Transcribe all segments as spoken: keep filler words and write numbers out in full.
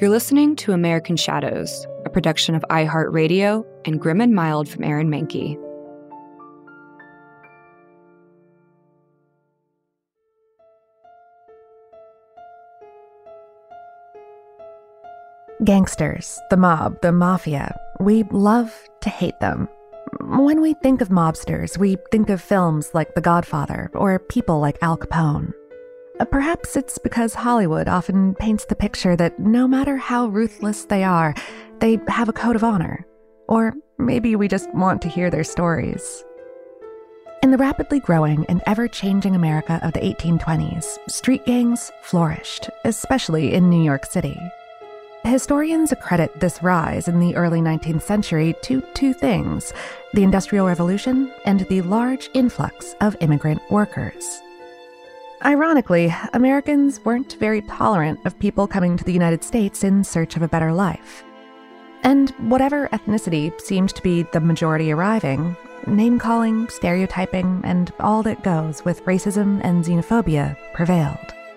You're listening to American Shadows, a production of iHeartRadio and Grim and Mild from Aaron Mahnke. Gangsters, the mob, the mafia, we love to hate them. When we think of mobsters, we think of films like The Godfather or people like Al Capone. Perhaps it's because Hollywood often paints the picture that no matter how ruthless they are, they have a code of honor. Or maybe we just want to hear their stories. In the rapidly growing and ever-changing America of the eighteen twenties, street gangs flourished, especially in New York City. Historians accredit this rise in the early nineteenth century to two things: the Industrial Revolution and the large influx of immigrant workers. Ironically, Americans weren't very tolerant of people coming to the United States in search of a better life. And whatever ethnicity seemed to be the majority arriving, name-calling, stereotyping, and all that goes with racism and xenophobia prevailed.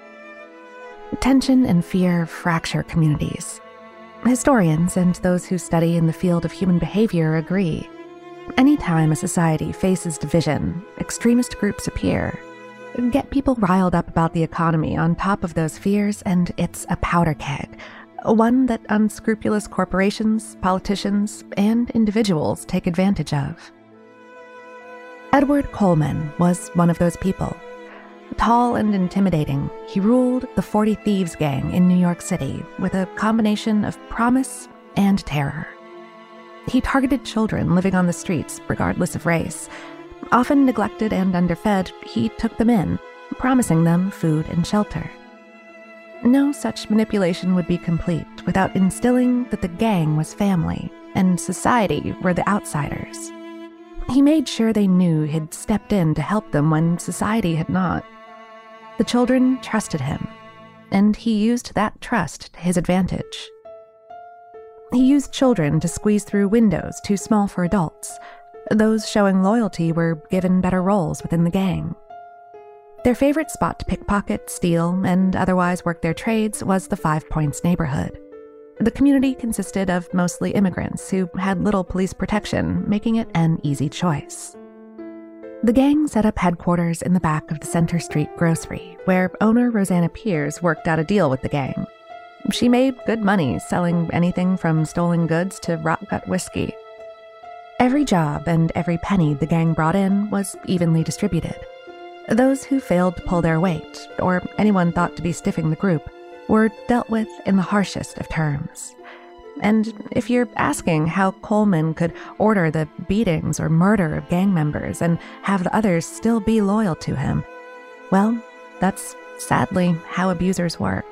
Tension and fear fracture communities. Historians and those who study in the field of human behavior agree. Anytime a society faces division, extremist groups appear. Get people riled up about the economy on top of those fears, and it's a powder keg, one that unscrupulous corporations, politicians, and individuals take advantage of. Edward Coleman was one of those people. Tall and intimidating, he ruled the Forty Thieves gang in New York City with a combination of promise and terror. He targeted children living on the streets regardless of race. Often neglected and underfed, he took them in, promising them food and shelter. No such manipulation would be complete without instilling that the gang was family and society were the outsiders. He made sure they knew he'd stepped in to help them when society had not. The children trusted him, and he used that trust to his advantage. He used children to squeeze through windows too small for adults. Those showing loyalty were given better roles within the gang. Their favorite spot to pickpocket, steal, and otherwise work their trades was the Five Points neighborhood. The community consisted of mostly immigrants who had little police protection, making it an easy choice. The gang set up headquarters in the back of the Center Street grocery, where owner Rosanna Pierce worked out a deal with the gang. She made good money selling anything from stolen goods to rot-gut whiskey. Every job and every penny the gang brought in was evenly distributed. Those who failed to pull their weight, or anyone thought to be stiffing the group, were dealt with in the harshest of terms. And if you're asking how Coleman could order the beatings or murder of gang members and have the others still be loyal to him, well, that's sadly how abusers work.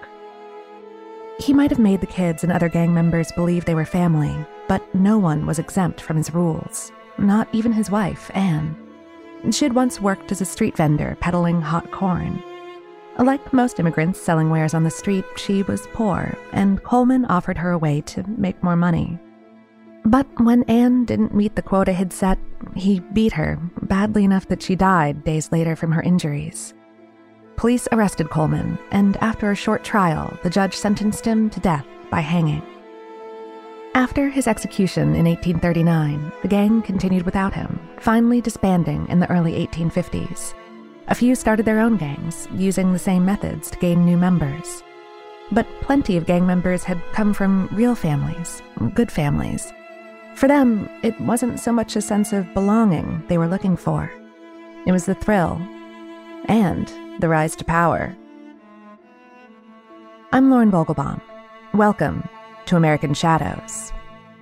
He might have made the kids and other gang members believe they were family, but no one was exempt from his rules, not even his wife, Anne. She'd once worked as a street vendor peddling hot corn. Like most immigrants selling wares on the street, she was poor, and Coleman offered her a way to make more money. But when Anne didn't meet the quota he'd set, he beat her, badly enough that she died days later from her injuries. Police arrested Coleman, and after a short trial, the judge sentenced him to death by hanging. After his execution in eighteen thirty-nine, the gang continued without him, finally disbanding in the early eighteen fifties. A few started their own gangs, using the same methods to gain new members. But plenty of gang members had come from real families, good families. For them, it wasn't so much a sense of belonging they were looking for. It was the thrill and the rise to power. I'm Lauren Vogelbaum. Welcome to American Shadows.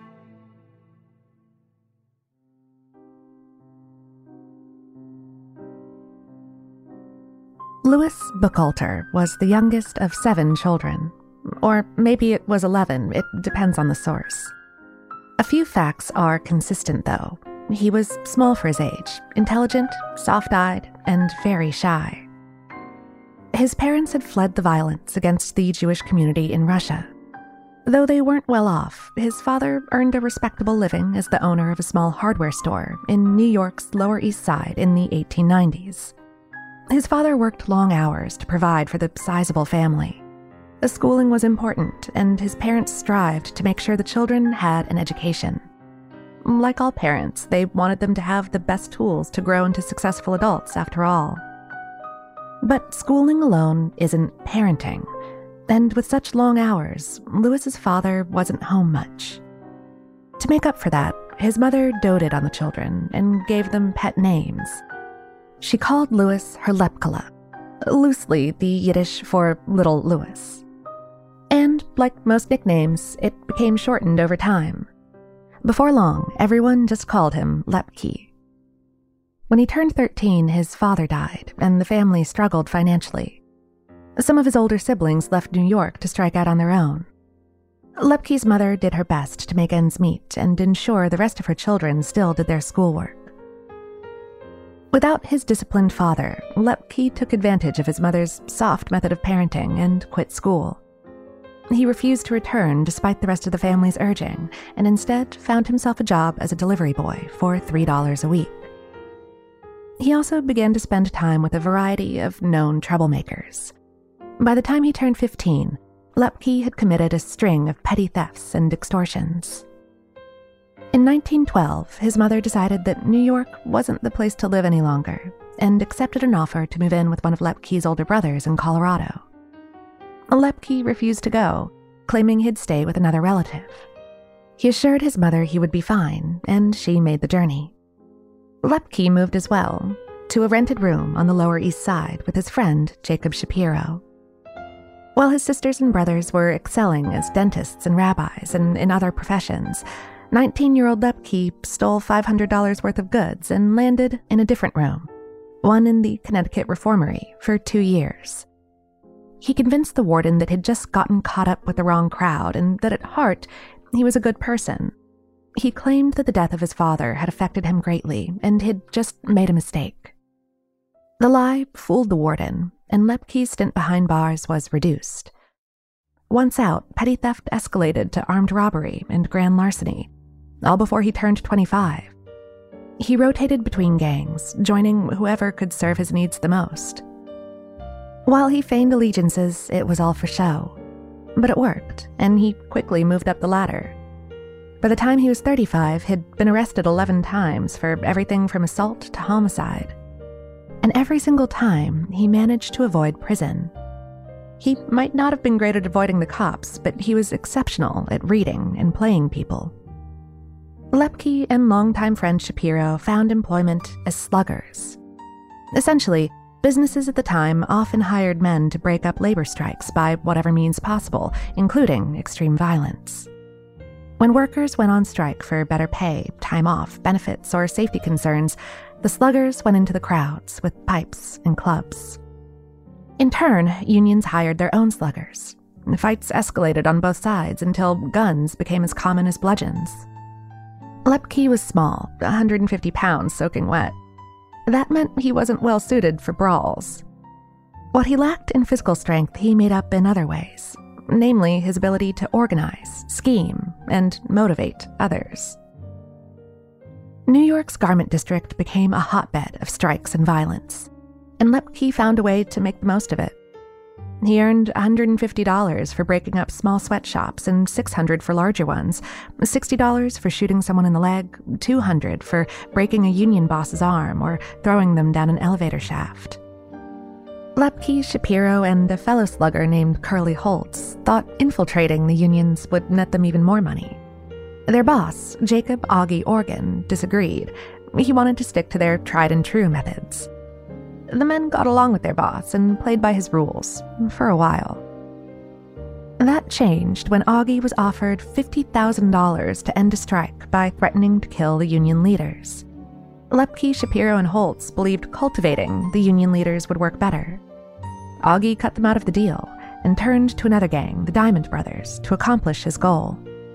Louis Buchalter was the youngest of seven children. Or maybe it was eleven, it depends on the source. A few facts are consistent, though. He was small for his age, intelligent, soft-eyed, and very shy. His parents had fled the violence against the Jewish community in Russia. Though they weren't well off, his father earned a respectable living as the owner of a small hardware store in New York's Lower East Side in the eighteen nineties. His father worked long hours to provide for the sizable family. The schooling was important, and his parents strived to make sure the children had an education. Like all parents, they wanted them to have the best tools to grow into successful adults, after all. But schooling alone isn't parenting, and with such long hours, Louis's father wasn't home much. To make up for that, his mother doted on the children and gave them pet names. She called Louis her Lepkala, loosely the Yiddish for Little Louis. And, like most nicknames, it became shortened over time. Before long, everyone just called him Lepke. When he turned thirteen, his father died, and the family struggled financially. Some of his older siblings left New York to strike out on their own. Lepke's mother did her best to make ends meet and ensure the rest of her children still did their schoolwork. Without his disciplined father, Lepke took advantage of his mother's soft method of parenting and quit school. He refused to return despite the rest of the family's urging, and instead found himself a job as a delivery boy for three dollars a week. He also began to spend time with a variety of known troublemakers. By the time he turned fifteen, Lepke had committed a string of petty thefts and extortions. In nineteen twelve, his mother decided that New York wasn't the place to live any longer, and accepted an offer to move in with one of Lepke's older brothers in Colorado. Lepke refused to go, claiming he'd stay with another relative. He assured his mother he would be fine, and she made the journey. Lepke moved as well, to a rented room on the Lower East Side with his friend Jacob Shapiro. While his sisters and brothers were excelling as dentists and rabbis and in other professions, nineteen-year-old Lepke stole five hundred dollars worth of goods and landed in a different room, one in the Connecticut Reformatory, for two years. He convinced the warden that he'd just gotten caught up with the wrong crowd and that at heart, he was a good person. He claimed that the death of his father had affected him greatly and he'd just made a mistake. The lie fooled the warden, and Lepke's stint behind bars was reduced. Once out, petty theft escalated to armed robbery and grand larceny, all before he turned twenty-five. He rotated between gangs, joining whoever could serve his needs the most. While he feigned allegiances, it was all for show. But it worked, and he quickly moved up the ladder. By the time he was thirty-five, he'd been arrested eleven times for everything from assault to homicide. And every single time, he managed to avoid prison. He might not have been great at avoiding the cops, but he was exceptional at reading and playing people. Lepke and longtime friend Shapiro found employment as sluggers. Essentially, businesses at the time often hired men to break up labor strikes by whatever means possible, including extreme violence. When workers went on strike for better pay, time off, benefits, or safety concerns, the sluggers went into the crowds with pipes and clubs. In turn, unions hired their own sluggers. Fights escalated on both sides until guns became as common as bludgeons. Lepke was small, one hundred fifty pounds soaking wet. That meant he wasn't well suited for brawls. What he lacked in physical strength, he made up in other ways, namely his ability to organize, scheme, and motivate others. New York's garment district became a hotbed of strikes and violence, and Lepke found a way to make the most of it. He earned one hundred fifty dollars for breaking up small sweatshops and six hundred dollars for larger ones, sixty dollars for shooting someone in the leg, two hundred dollars for breaking a union boss's arm or throwing them down an elevator shaft. Lepke, Shapiro, and a fellow slugger named Curly Holtz thought infiltrating the unions would net them even more money. Their boss, Jacob Augie Organ, disagreed. He wanted to stick to their tried-and-true methods. The men got along with their boss and played by his rules, for a while. That changed when Augie was offered fifty thousand dollars to end a strike by threatening to kill the union leaders. Lepke, Shapiro, and Holtz believed cultivating the union leaders would work better. Augie cut them out of the deal and turned to another gang, the Diamond Brothers, to accomplish his goal.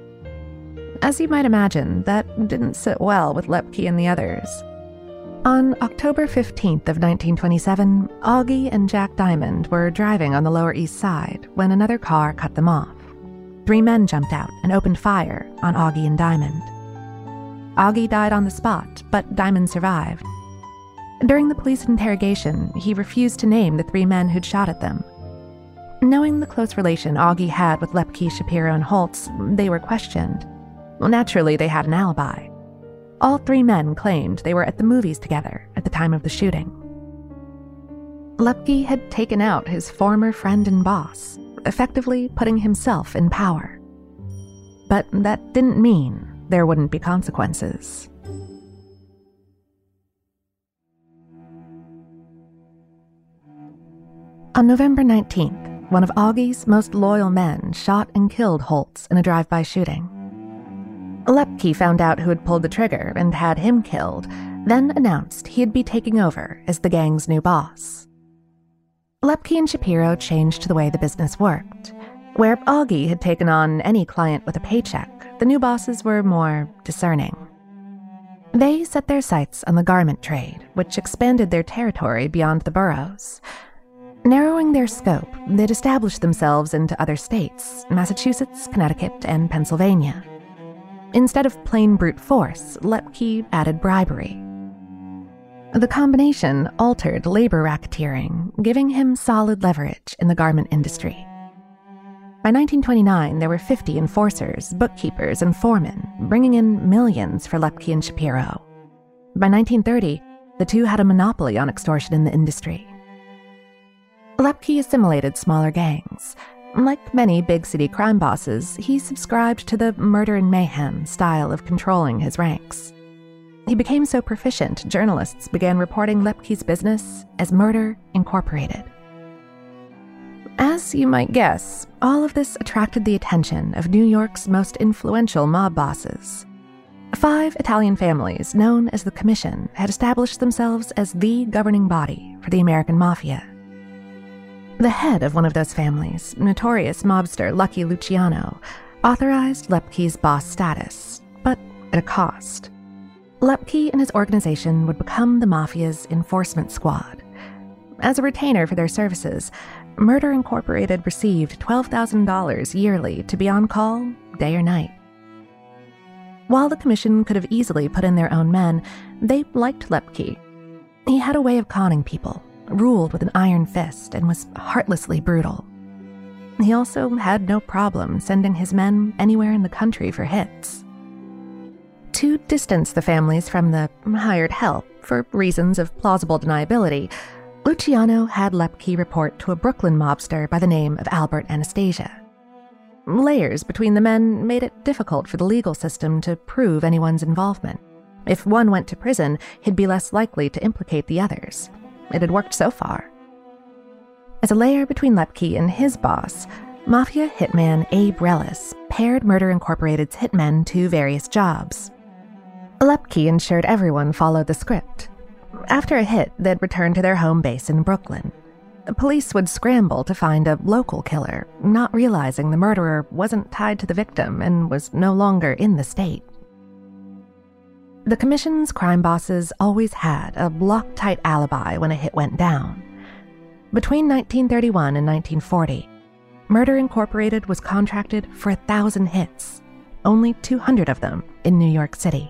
As you might imagine, that didn't sit well with Lepke and the others. On October fifteenth of nineteen twenty-seven, Augie and Jack Diamond were driving on the Lower East Side when another car cut them off. Three men jumped out and opened fire on Augie and Diamond. Augie died on the spot, but Diamond survived. During the police interrogation, he refused to name the three men who'd shot at them. Knowing the close relation Augie had with Lepke, Shapiro, and Holtz, they were questioned. Naturally, they had an alibi. All three men claimed they were at the movies together at the time of the shooting. Lepke had taken out his former friend and boss, effectively putting himself in power. But that didn't mean there wouldn't be consequences. On November nineteenth, one of Augie's most loyal men shot and killed Holtz in a drive-by shooting. Lepke found out who had pulled the trigger and had him killed, then announced he'd be taking over as the gang's new boss. Lepke and Shapiro changed the way the business worked. Where Augie had taken on any client with a paycheck, the new bosses were more discerning. They set their sights on the garment trade, which expanded their territory beyond the boroughs. Narrowing their scope, they'd established themselves into other states, Massachusetts, Connecticut, and Pennsylvania. Instead of plain brute force, Lepke added bribery. The combination altered labor racketeering, giving him solid leverage in the garment industry. By nineteen twenty-nine, there were fifty enforcers, bookkeepers, and foremen, bringing in millions for Lepke and Shapiro. By nineteen thirty, the two had a monopoly on extortion in the industry. Lepke assimilated smaller gangs. Like many big city crime bosses, he subscribed to the murder and mayhem style of controlling his ranks. He became so proficient, journalists began reporting Lepke's business as Murder Incorporated. As you might guess, all of this attracted the attention of New York's most influential mob bosses. Five Italian families, known as the Commission, had established themselves as the governing body for the American Mafia. The head of one of those families, notorious mobster Lucky Luciano, authorized Lepke's boss status, but at a cost. Lepke and his organization would become the Mafia's enforcement squad. As a retainer for their services, Murder Incorporated received twelve thousand dollars yearly to be on call, day or night. While the Commission could have easily put in their own men, they liked Lepke. He had a way of conning people, ruled with an iron fist, and was heartlessly brutal. He also had no problem sending his men anywhere in the country for hits. To distance the families from the hired help, for reasons of plausible deniability, Luciano had Lepke report to a Brooklyn mobster by the name of Albert Anastasia. Layers between the men made it difficult for the legal system to prove anyone's involvement. If one went to prison, he'd be less likely to implicate the others. It had worked so far. As a layer between Lepke and his boss, Mafia hitman Abe Relis paired Murder Incorporated's hitmen to various jobs. Lepke ensured everyone followed the script. After a hit, they'd return to their home base in Brooklyn. The police would scramble to find a local killer, not realizing the murderer wasn't tied to the victim and was no longer in the state. The Commission's crime bosses always had a Loctite alibi when a hit went down. Between nineteen thirty-one and nineteen forty, Murder Incorporated was contracted for a thousand hits, only two hundred of them in New York City.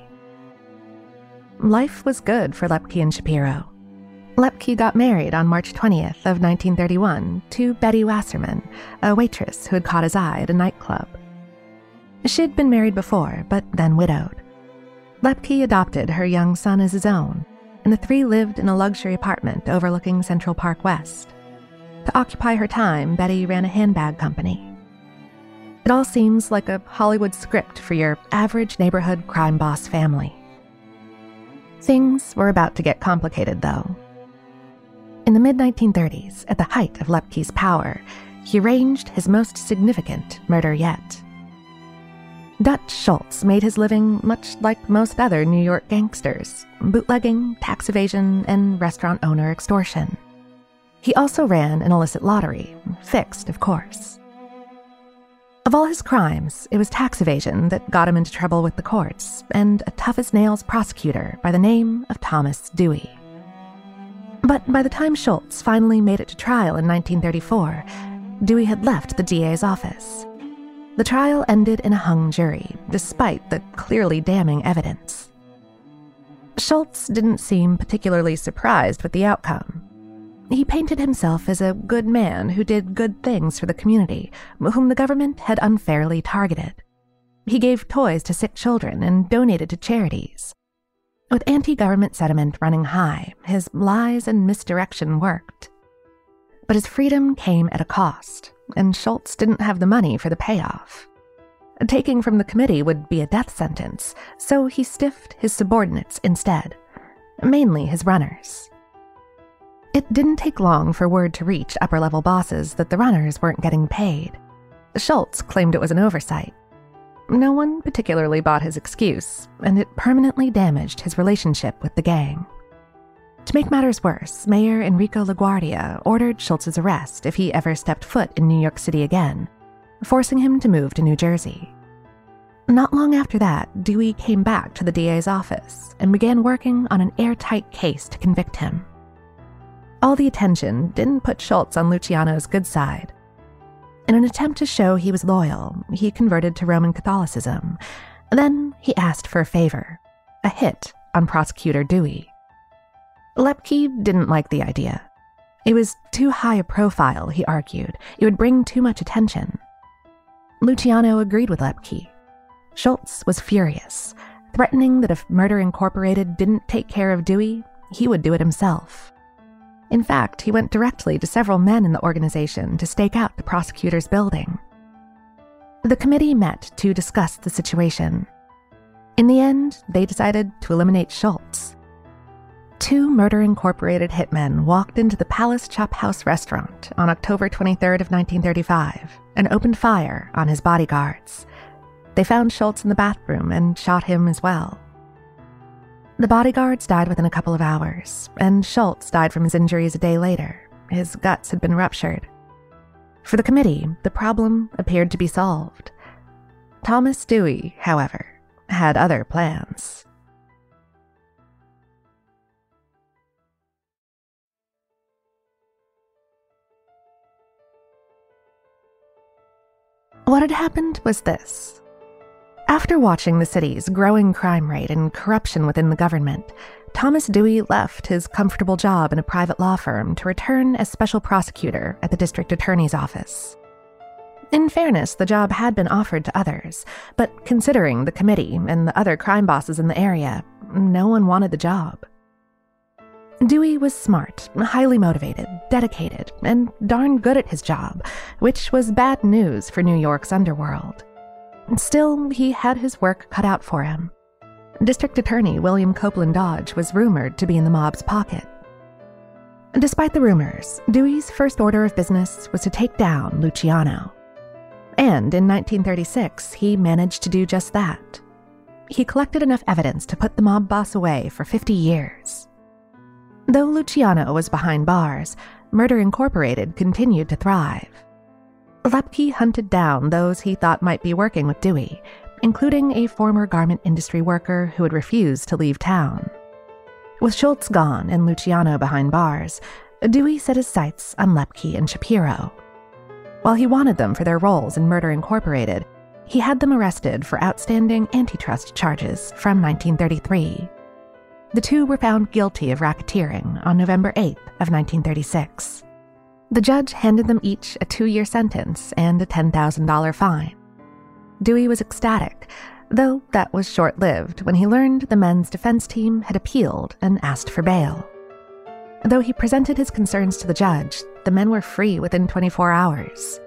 Life was good for Lepke and Shapiro. Lepke got married on March twentieth of nineteen thirty-one to Betty Wasserman, a waitress who had caught his eye at a nightclub. She'd been married before, but then widowed. Lepke adopted her young son as his own, and the three lived in a luxury apartment overlooking Central Park West. To occupy her time, Betty ran a handbag company. It all seems like a Hollywood script for your average neighborhood crime boss family. Things were about to get complicated, though. In the mid nineteen thirties, at the height of Lepke's power, he arranged his most significant murder yet. Dutch Schultz made his living much like most other New York gangsters, bootlegging, tax evasion, and restaurant owner extortion. He also ran an illicit lottery, fixed, of course. Of all his crimes, it was tax evasion that got him into trouble with the courts, and a tough-as-nails prosecutor by the name of Thomas Dewey. But by the time Schultz finally made it to trial in nineteen thirty-four, Dewey had left the D A's office. The trial ended in a hung jury, despite the clearly damning evidence. Schultz didn't seem particularly surprised with the outcome. He painted himself as a good man who did good things for the community, whom the government had unfairly targeted. He gave toys to sick children and donated to charities. With anti-government sentiment running high, his lies and misdirection worked. But his freedom came at a cost, and Schultz didn't have the money for the payoff. Taking from the committee would be a death sentence, so he stiffed his subordinates instead, mainly his runners. It didn't take long for word to reach upper-level bosses that the runners weren't getting paid. Schultz claimed it was an oversight. No one particularly bought his excuse, and it permanently damaged his relationship with the gang. To make matters worse, Mayor Enrico LaGuardia ordered Schultz's arrest if he ever stepped foot in New York City again, forcing him to move to New Jersey. Not long after that, Dewey came back to the D A's office and began working on an airtight case to convict him. All the attention didn't put Schultz on Luciano's good side. In an attempt to show he was loyal, he converted to Roman Catholicism. Then he asked for a favor, a hit on Prosecutor Dewey. Lepke didn't like the idea. It was too high a profile, he argued. It would bring too much attention. Luciano agreed with Lepke. Schultz was furious, threatening that if Murder Incorporated didn't take care of Dewey, he would do it himself. In fact, he went directly to several men in the organization to stake out the prosecutor's building. The committee met to discuss the situation. In the end, they decided to eliminate Schultz. Two Murder Incorporated hitmen walked into the Palace Chop House restaurant on October twenty-third of nineteen thirty-five and opened fire on his bodyguards. They found Schultz in the bathroom and shot him as well. The bodyguards died within a couple of hours, and Schultz died from his injuries a day later. His guts had been ruptured. For the committee, the problem appeared to be solved. Thomas Dewey, however, had other plans. What had happened was this. After watching the city's growing crime rate and corruption within the government, Thomas Dewey left his comfortable job in a private law firm to return as special prosecutor at the district attorney's office. In fairness, the job had been offered to others, but considering the committee and the other crime bosses in the area, no one wanted the job. Dewey was smart, highly motivated, dedicated, and darn good at his job, which was bad news for New York's underworld. Still, he had his work cut out for him. District Attorney William Copeland Dodge was rumored to be in the mob's pocket. Despite the rumors, Dewey's first order of business was to take down Luciano. And in nineteen thirty-six, he managed to do just that. He collected enough evidence to put the mob boss away for fifty years. Though Luciano was behind bars, Murder Incorporated continued to thrive. Lepke hunted down those he thought might be working with Dewey, including a former garment industry worker who had refused to leave town. With Schultz gone and Luciano behind bars, Dewey set his sights on Lepke and Shapiro. While he wanted them for their roles in Murder Incorporated, he had them arrested for outstanding antitrust charges from nineteen thirty-three. The two were found guilty of racketeering on November eighth of nineteen thirty-six. The judge handed them each a two-year sentence and a ten thousand dollars fine. Dewey was ecstatic, though that was short-lived when he learned the men's defense team had appealed and asked for bail. Though he presented his concerns to the judge, the men were free within twenty-four hours.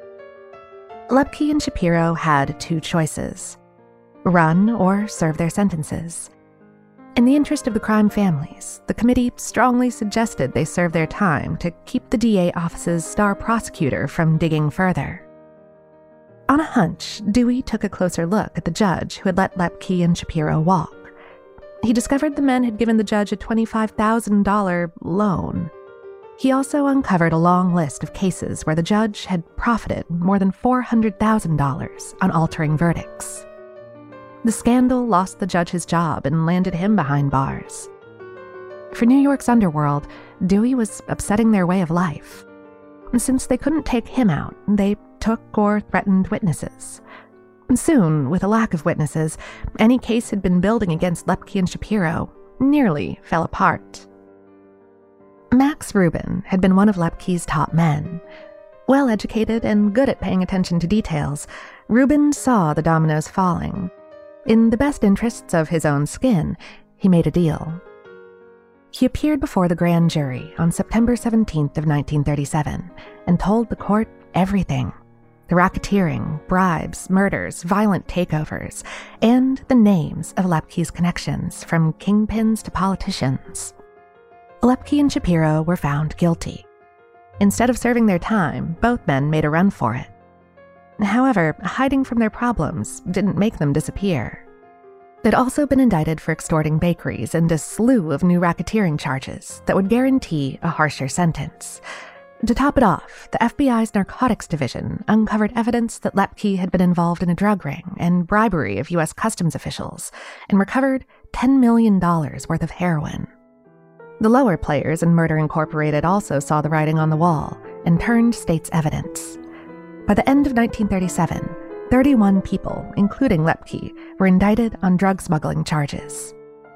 Lepke and Shapiro had two choices: run or serve their sentences. In the interest of the crime families, the committee strongly suggested they serve their time to keep the D A office's star prosecutor from digging further. On a hunch, Dewey took a closer look at the judge who had let Lepke and Shapiro walk. He discovered the men had given the judge a twenty-five thousand dollars loan. He also uncovered a long list of cases where the judge had profited more than four hundred thousand dollars on altering verdicts. The scandal lost the judge his job and landed him behind bars. For New York's underworld, Dewey was upsetting their way of life. Since they couldn't take him out, they took or threatened witnesses. Soon, with a lack of witnesses, any case had been building against Lepke and Shapiro nearly fell apart. Max Rubin had been one of Lepke's top men. Well-educated and good at paying attention to details, Rubin saw the dominoes falling. In the best interests of his own skin, he made a deal. He appeared before the grand jury on September seventeenth of nineteen thirty-seven and told the court everything. The racketeering, bribes, murders, violent takeovers, and the names of Lepke's connections, from kingpins to politicians. Lepke and Shapiro were found guilty. Instead of serving their time, both men made a run for it. However, hiding from their problems didn't make them disappear. They'd also been indicted for extorting bakeries and a slew of new racketeering charges that would guarantee a harsher sentence. To top it off, the F B I's Narcotics Division uncovered evidence that Lepke had been involved in a drug ring and bribery of U S customs officials, and recovered ten million dollars worth of heroin. The lower players in Murder Incorporated also saw the writing on the wall and turned state's evidence. By the end of nineteen thirty-seven, thirty-one people, including Lepke, were indicted on drug smuggling charges.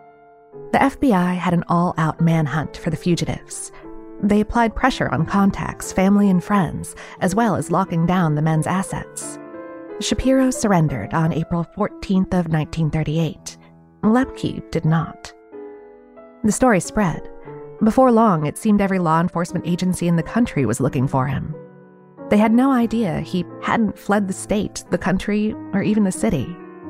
The F B I had an all-out manhunt for the fugitives. They applied pressure on contacts, family, and friends, as well as locking down the men's assets. Shapiro surrendered on April fourteenth of nineteen thirty-eight. Lepke did not. The story spread. Before long, it seemed every law enforcement agency in the country was looking for him. They had no idea he hadn't fled the state, the country, or even the city.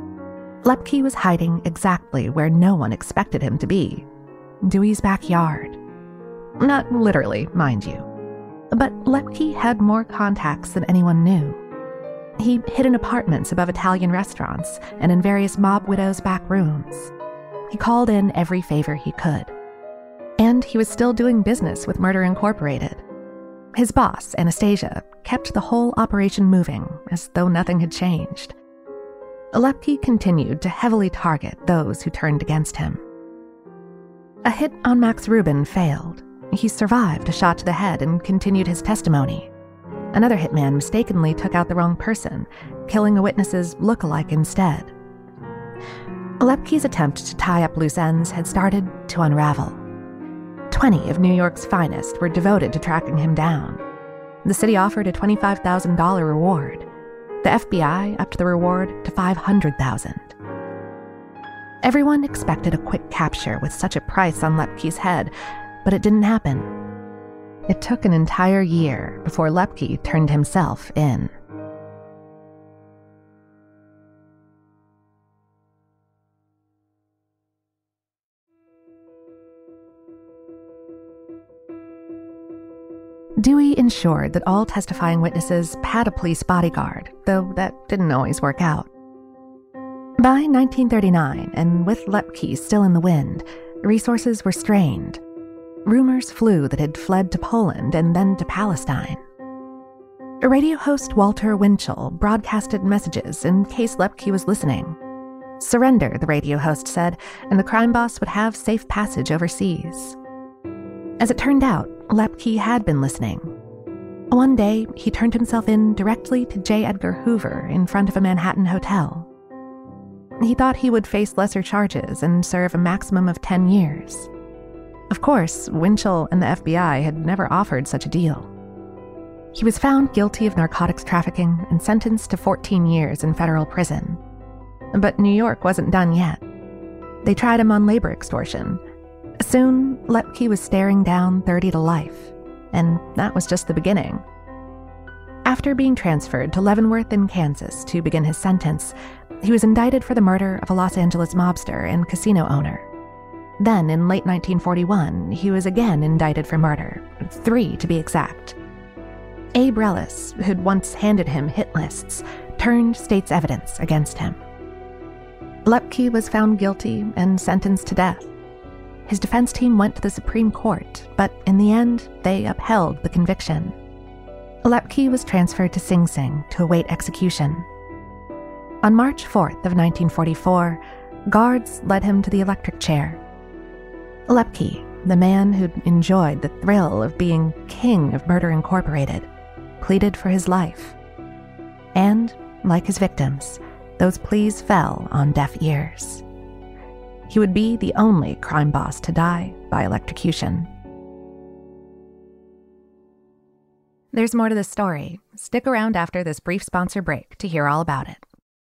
Lepke was hiding exactly where no one expected him to be. Dewey's backyard. Not literally, mind you. But Lepke had more contacts than anyone knew. He hid in apartments above Italian restaurants and in various mob widows' back rooms. He called in every favor he could. And he was still doing business with Murder Incorporated. His boss, Anastasia, kept the whole operation moving as though nothing had changed. Lepke continued to heavily target those who turned against him. A hit on Max Rubin failed. He survived a shot to the head and continued his testimony. Another hitman mistakenly took out the wrong person, killing a witness's look-alike instead. Lepke's attempt to tie up loose ends had started to unravel. Twenty of New York's finest were devoted to tracking him down. The city offered a twenty-five thousand dollars reward. The F B I upped the reward to five hundred thousand dollars. Everyone expected a quick capture with such a price on Lepke's head, but it didn't happen. It took an entire year before Lepke turned himself in. Dewey ensured that all testifying witnesses had a police bodyguard, though that didn't always work out. By nineteen thirty-nine, and with Lepke still in the wind, resources were strained. Rumors flew that he'd fled to Poland and then to Palestine. A radio host, Walter Winchell, broadcasted messages in case Lepke was listening. Surrender, the radio host said, and the crime boss would have safe passage overseas. As it turned out, Lepke had been listening. One day, he turned himself in directly to J. Edgar Hoover in front of a Manhattan hotel. He thought he would face lesser charges and serve a maximum of ten years. Of course, Winchell and the F B I had never offered such a deal. He was found guilty of narcotics trafficking and sentenced to fourteen years in federal prison. But New York wasn't done yet. They tried him on labor extortion. Soon, Lepke was staring down thirty to life, and that was just the beginning. After being transferred to Leavenworth in Kansas to begin his sentence, he was indicted for the murder of a Los Angeles mobster and casino owner. Then, in late nineteen forty-one, he was again indicted for murder, three to be exact. Abe Relis, who'd once handed him hit lists, turned state's evidence against him. Lepke was found guilty and sentenced to death. His defense team went to the Supreme Court, but in the end, they upheld the conviction. Lepke was transferred to Sing Sing to await execution. On March fourth of nineteen forty-four, guards led him to the electric chair. Lepke, the man who'd enjoyed the thrill of being king of Murder Incorporated, pleaded for his life. And, like his victims, those pleas fell on deaf ears. He would be the only crime boss to die by electrocution. There's more to this story. Stick around after this brief sponsor break to hear all about it.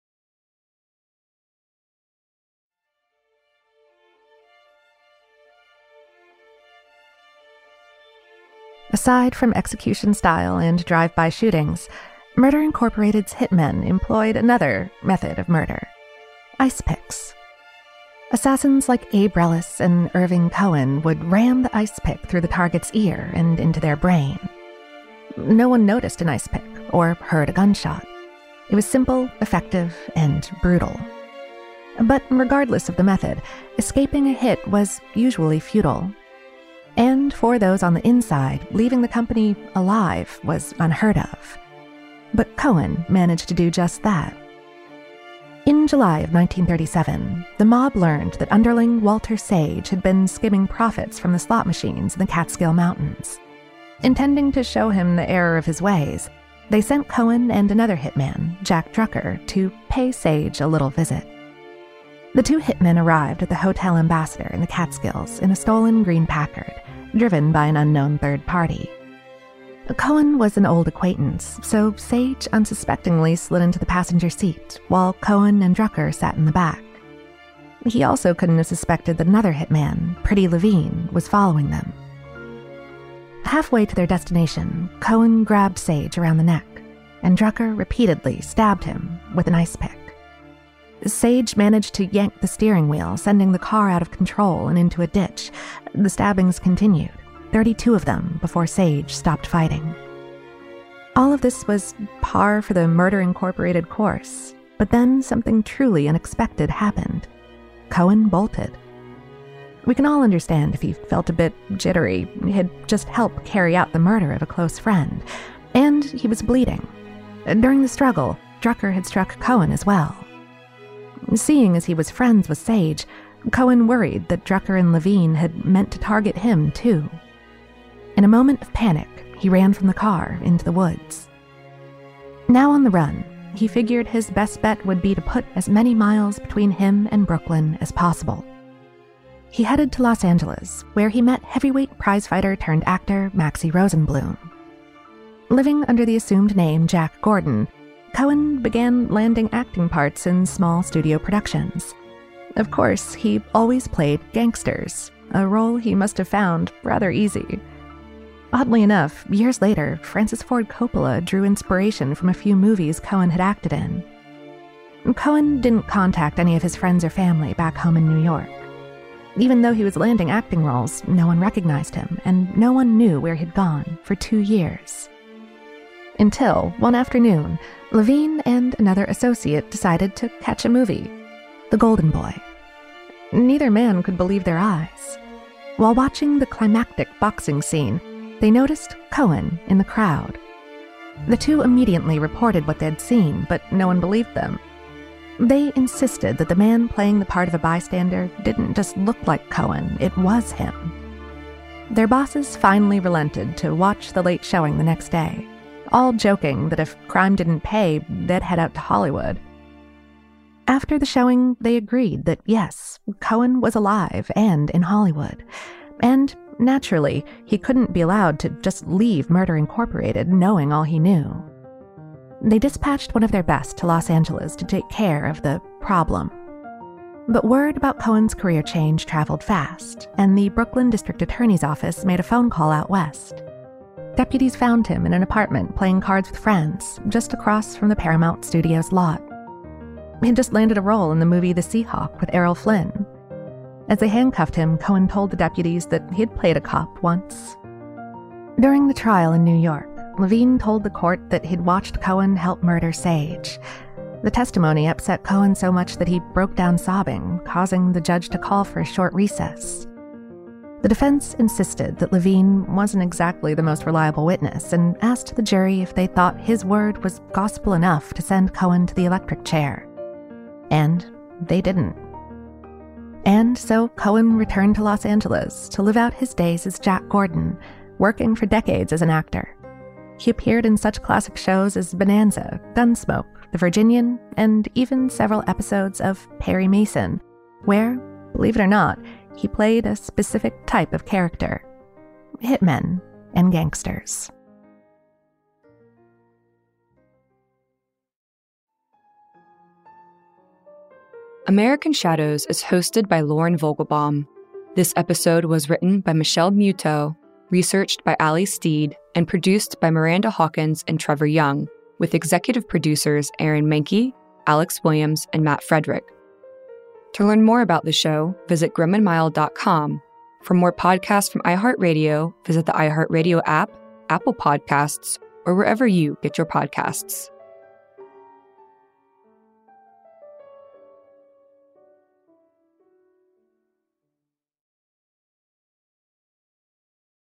Aside from execution style and drive-by shootings, Murder Incorporated's hitmen employed another method of murder: ice picks. Assassins like Abe Rellis and Irving Cohen would ram the ice pick through the target's ear and into their brain. No one noticed an ice pick or heard a gunshot. It was simple, effective, and brutal. But regardless of the method, escaping a hit was usually futile. And for those on the inside, leaving the company alive was unheard of. But Cohen managed to do just that. In July of nineteen thirty-seven, the mob learned that underling Walter Sage had been skimming profits from the slot machines in the Catskill Mountains. Intending to show him the error of his ways, they sent Cohen and another hitman, Jack Drucker, to pay Sage a little visit. The two hitmen arrived at the Hotel Ambassador in the Catskills in a stolen green Packard, driven by an unknown third party. Cohen was an old acquaintance, so Sage unsuspectingly slid into the passenger seat, while Cohen and Drucker sat in the back. He also couldn't have suspected that another hitman, Pretty Levine, was following them. Halfway to their destination, Cohen grabbed Sage around the neck, and Drucker repeatedly stabbed him with an ice pick. Sage managed to yank the steering wheel, sending the car out of control and into a ditch. The stabbings continued, thirty-two of them, before Sage stopped fighting. All of this was par for the Murder Incorporated course, but then something truly unexpected happened. Cohen bolted. We can all understand if he felt a bit jittery. He had just helped carry out the murder of a close friend, and he was bleeding. During the struggle, Drucker had struck Cohen as well. Seeing as he was friends with Sage, Cohen worried that Drucker and Levine had meant to target him too. In a moment of panic, he ran from the car into the woods. Now on the run, he figured his best bet would be to put as many miles between him and Brooklyn as possible. He headed to Los Angeles, where he met heavyweight prizefighter turned actor Maxie Rosenblum. Living under the assumed name Jack Gordon, Cohen began landing acting parts in small studio productions. Of course, he always played gangsters, a role he must have found rather easy. Oddly enough, years later, Francis Ford Coppola drew inspiration from a few movies Cohen had acted in. Cohen didn't contact any of his friends or family back home in New York. Even though he was landing acting roles, no one recognized him, and no one knew where he'd gone for two years. Until, one afternoon, Levine and another associate decided to catch a movie, The Golden Boy. Neither man could believe their eyes. While watching the climactic boxing scene, they noticed Cohen in the crowd. The two immediately reported what they'd seen, but no one believed them. They insisted that the man playing the part of a bystander didn't just look like Cohen, it was him. Their bosses finally relented to watch the late showing the next day, all joking that if crime didn't pay, they'd head out to Hollywood. After the showing, they agreed that yes, Cohen was alive and in Hollywood, and naturally, he couldn't be allowed to just leave Murder Incorporated knowing all he knew. They dispatched one of their best to Los Angeles to take care of the problem. But word about Cohen's career change traveled fast, and the Brooklyn District Attorney's Office made a phone call out west. Deputies found him in an apartment playing cards with friends, just across from the Paramount Studios lot. He'd just landed a role in the movie The Seahawk with Errol Flynn. As they handcuffed him, Cohen told the deputies that he'd played a cop once. During the trial in New York, Levine told the court that he'd watched Cohen help murder Sage. The testimony upset Cohen so much that he broke down sobbing, causing the judge to call for a short recess. The defense insisted that Levine wasn't exactly the most reliable witness and asked the jury if they thought his word was gospel enough to send Cohen to the electric chair. And they didn't. And so Cohen returned to Los Angeles to live out his days as Jack Gordon, working for decades as an actor. He appeared in such classic shows as Bonanza, Gunsmoke, The Virginian, and even several episodes of Perry Mason, where, believe it or not, he played a specific type of character: hitmen and gangsters. American Shadows is hosted by Lauren Vogelbaum. This episode was written by Michelle Muto, researched by Ali Steed, and produced by Miranda Hawkins and Trevor Young, with executive producers Aaron Mahnke, Alex Williams, and Matt Frederick. To learn more about the show, visit grim and mild dot com. For more podcasts from iHeartRadio, visit the iHeartRadio app, Apple Podcasts, or wherever you get your podcasts.